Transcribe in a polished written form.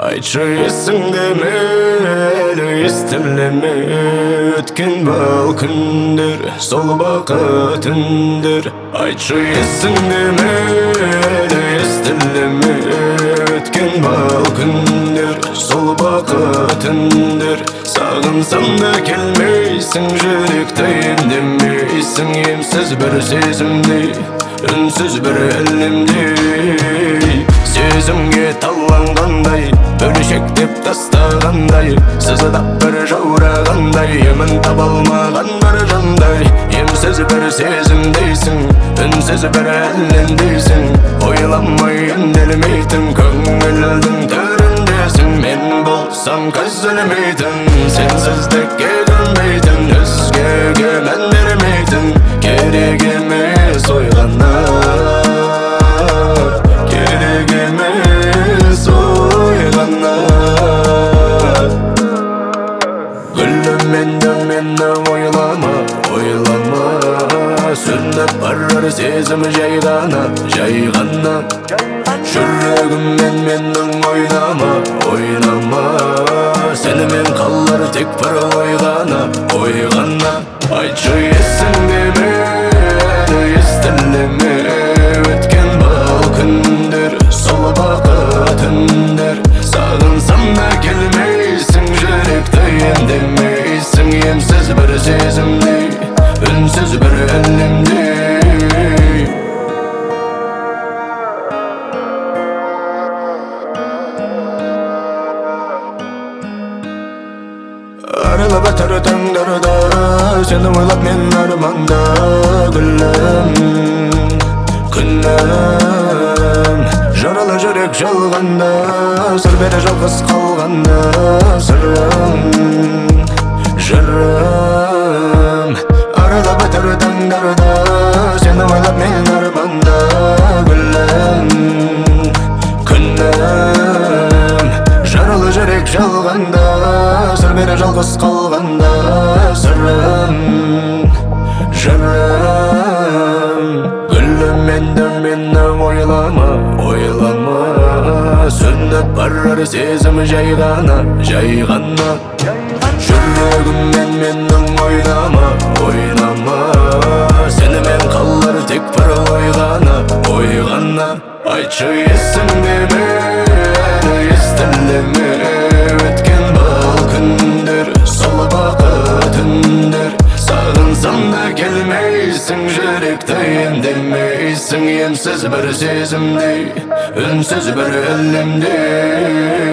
Aytшы есіңдеме, әлі естілеме, өткен бал күндер, сол бақытындар. Aytшы есіңдеме, әлі естілеме, өткен бал күндер, сол бақытындар. Сағынсам да келмейсің, жүректі емдемейсің, емсіз бір сезімдей, үнсіз бір әлемдей. Сезімге таланғандай, бөлшектеп тастағандай, сызыдап бір жаурағандай, емін таба алмаған бір жандай. Емсіз бір сезімдейсің, үнсіз бір әлемдейсің, ойламай үнделмейтін көңілдің төріндесің. Мен болсам көзілмейтін, сенсіздікке көнбейтін, өзгеге мән бермейтін, керек емес ойғанар, керек емес ойғанар. Гүлім мені ойлама, ойлама, сөніп барар сезім жай ғана, жай ғана. Жүрегіммен менің ойнама, ойнама, сенімен қалар тек бір ой ғана, ой ғана. Айтшы есіңдеме, әлі естілеме, өткен бал күндер, сол бақытындар. Сағынсам да келмейсің, жүректі емдемейсің, емсіз бір сезімдей, үнсіз бір әлемдей. Аралап өтер таңдарда, сені ойлап мен арманда. Гүлім, күнім, жаралы жүрек жалғанда, сыр бере жалғыз қалғанда. Сырым, жырым, аралап өтер таңдарда, сені ойлап мен арманда. Гүлім, күнім, жаралы жүрек жалғанда, сыр бере жалғыз қалғанда. Сырым, жырым, гүлім мені ойлама, ойлама, сөніп барар сезім жай ғана, жай ғана. Жүрегіммен менің ойнама, ойнама, сенімен қалар тек бір ой ғана, ой ғана. Айтшы есіңдеме, әлі естілеме, өткен бал күндер, сол бақытындар. Сағынсам да келмейсің, жүректі емдемейсің, емсіз бір сезімдей, үнсіз бір әлемдей.